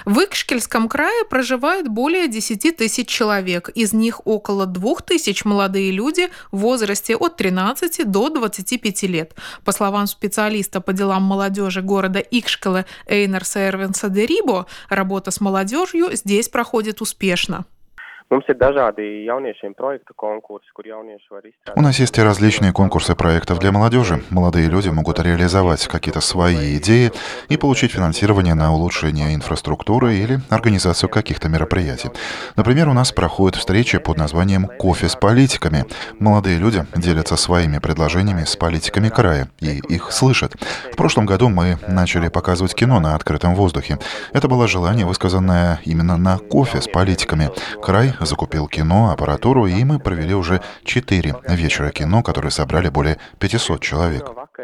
В Икшкельском крае проживает более 10 тысяч человек. Из них около 2000 молодые люди в возрасте от 13 до 25 лет. По словам специалиста по делам молодежи города Икшкеле Эйнарса Эрвинса де Рибо, работа с молодежью здесь проходит успешно. У нас есть и различные конкурсы проектов для молодежи. Молодые люди могут реализовать какие-то свои идеи и получить финансирование на улучшение инфраструктуры или организацию каких-то мероприятий. Например, у нас проходят встречи под названием «Кофе с политиками». Молодые люди делятся своими предложениями с политиками края и их слышат. В прошлом году мы начали показывать кино на открытом воздухе. Это было желание, высказанное именно на кофе с политиками. Край закупил кино, аппаратуру, и мы провели уже 4 вечера кино, которые собрали более 500 человек.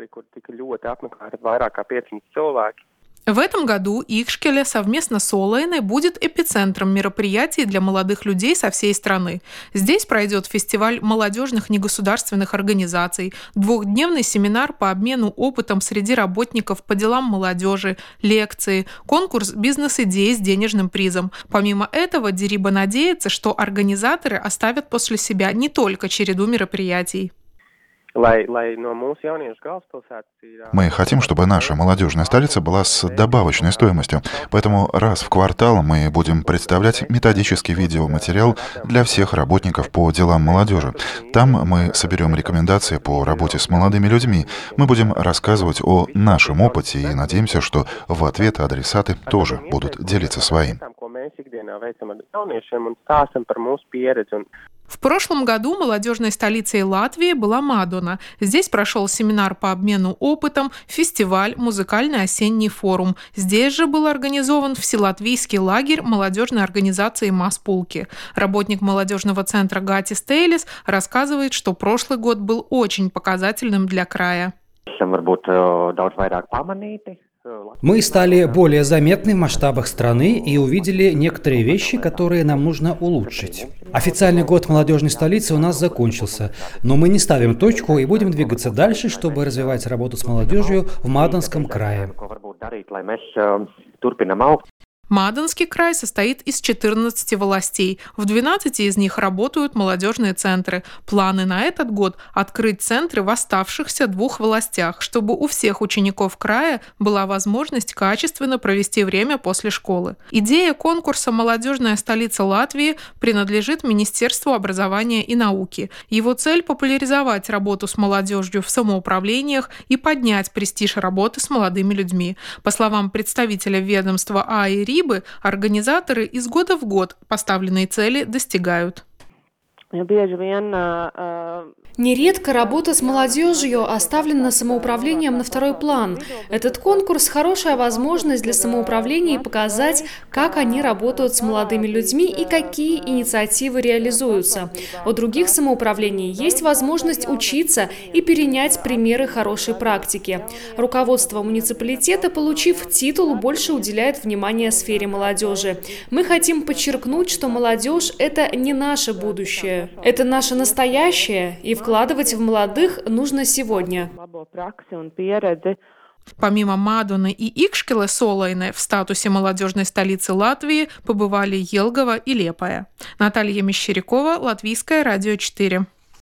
В этом году Икшкеле совместно с Олейной будет эпицентром мероприятий для молодых людей со всей страны. Здесь пройдет фестиваль молодежных негосударственных организаций, двухдневный семинар по обмену опытом среди работников по делам молодежи, лекции, конкурс бизнес-идей с денежным призом. Помимо этого, де Рибо надеется, что организаторы оставят после себя не только череду мероприятий. Мы хотим, чтобы наша молодежная столица была с добавочной стоимостью. Поэтому раз в квартал мы будем представлять методический видеоматериал для всех работников по делам молодежи. Там мы соберем рекомендации по работе с молодыми людьми. Мы будем рассказывать о нашем опыте и надеемся, что в ответ адресаты тоже будут делиться своим. В прошлом году молодежной столицей Латвии была Мадона. Здесь прошел семинар по обмену опытом, фестиваль, музыкальный осенний форум. Здесь же был организован вселатвийский лагерь молодежной организации Маспулки. Работник молодежного центра Гатис Тейлис рассказывает, что прошлый год был очень показательным для края. Мы стали более заметны в масштабах страны и увидели некоторые вещи, которые нам нужно улучшить. Официальный год молодежной столицы у нас закончился, но мы не ставим точку и будем двигаться дальше, чтобы развивать работу с молодежью в Мадонском крае. Мадонский край состоит из 14 властей. В 12 из них работают молодежные центры. Планы на этот год – открыть центры в оставшихся 2 властях, чтобы у всех учеников края была возможность качественно провести время после школы. Идея конкурса «Молодежная столица Латвии» принадлежит Министерству образования и науки. Его цель – популяризовать работу с молодежью в самоуправлениях и поднять престиж работы с молодыми людьми. По словам представителя ведомства АИ организаторы из года в год поставленные цели достигают. Нередко работа с молодежью оставлена самоуправлением на второй план. Этот конкурс – хорошая возможность для самоуправления показать, как они работают с молодыми людьми и какие инициативы реализуются. У других самоуправлений есть возможность учиться и перенять примеры хорошей практики. Руководство муниципалитета, получив титул, больше уделяет внимание сфере молодежи. Мы хотим подчеркнуть, что молодежь – это не наше будущее, это наше настоящее, и вкладывать в молодых нужно сегодня. Помимо Мадоны и Икшкеле с Олейной в статусе молодежной столицы Латвии побывали Елгова и Лепая. Наталья Мещерякова, Латвийское радио 4.